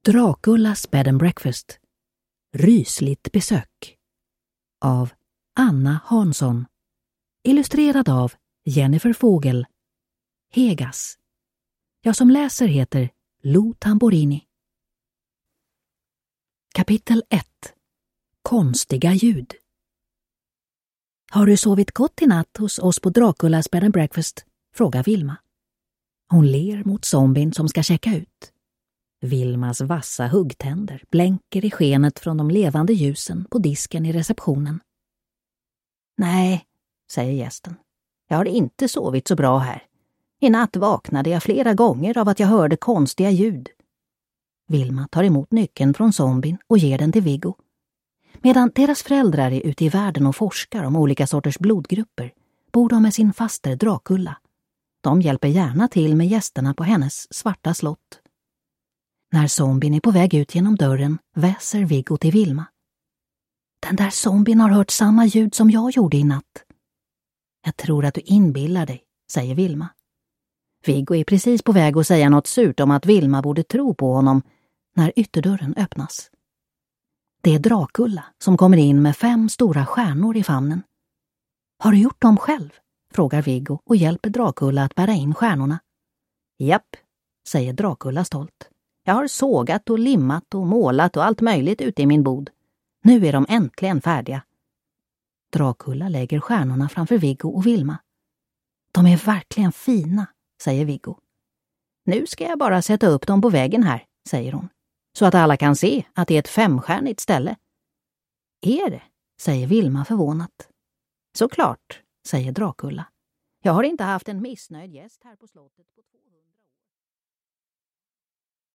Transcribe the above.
Drakullas bed and breakfast. Rysligt besök. Av Anna Hansson. Illustrerad av Jennifer Fågel. Hegas. Jag som läser heter Lo Tamborini. Kapitel 1. Konstiga ljud. Har du sovit gott i natt hos oss på Drakullas bed and breakfast? Frågar Vilma. Hon ler mot zombien som ska checka ut. Vilmas vassa huggtänder blänker i skenet från de levande ljusen på disken i receptionen. Nej, säger gästen. Jag har inte sovit så bra här. I natt vaknade jag flera gånger av att jag hörde konstiga ljud. Vilma tar emot nyckeln från zombien och ger den till Viggo. Medan deras föräldrar är ute i världen och forskar om olika sorters blodgrupper bor de med sin faster Drakulla. De hjälper gärna till med gästerna på hennes svarta slott. När zombien är på väg ut genom dörren väser Viggo till Vilma. Den där zombien har hört samma ljud som jag gjorde i natt. Jag tror att du inbillar dig, säger Vilma. Viggo är precis på väg att säga något surt om att Vilma borde tro på honom när ytterdörren öppnas. Det är Drakulla som kommer in med 5 stora stjärnor i famnen. Har du gjort dem själv? Frågar Viggo och hjälper Drakulla att bära in stjärnorna. Japp, säger Drakulla stolt. Jag har sågat och limmat och målat och allt möjligt ute i min bod. Nu är de äntligen färdiga. Drakulla lägger stjärnorna framför Viggo och Vilma. De är verkligen fina, säger Viggo. Nu ska jag bara sätta upp dem på väggen här, säger hon. Så att alla kan se att det är ett 5-stjärnigt ställe. Är det? Säger Vilma förvånat. Såklart, säger Drakulla. Jag har inte haft en missnöjd gäst här på slottet på 200.